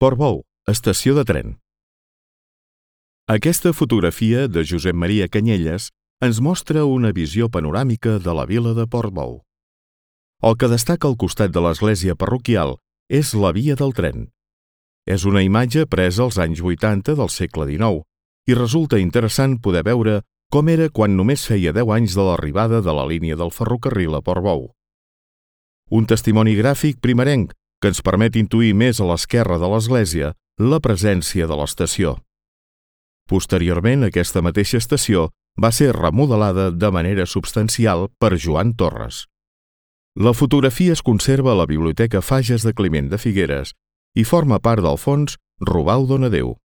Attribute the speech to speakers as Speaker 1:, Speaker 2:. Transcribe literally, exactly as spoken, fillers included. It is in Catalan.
Speaker 1: Portbou, estació de tren. Aquesta fotografia de Josep Maria Canyelles ens mostra una visió panoràmica de la vila de Portbou. El que destaca al costat de l'església parroquial és la via del tren. És una imatge presa als anys vuitanta del segle dinou i resulta interessant poder veure com era quan només feia deu anys de l'arribada de la línia del ferrocarril a Portbou. Un testimoni gràfic primerenc que ens permet intuir més a l'esquerra de l'església la presència de l'estació. Posteriorment, aquesta mateixa estació va ser remodelada de manera substancial per Joan Torres. La fotografia es conserva a la Biblioteca Fages de Climent de Figueres i forma part del fons Robau Donadeu.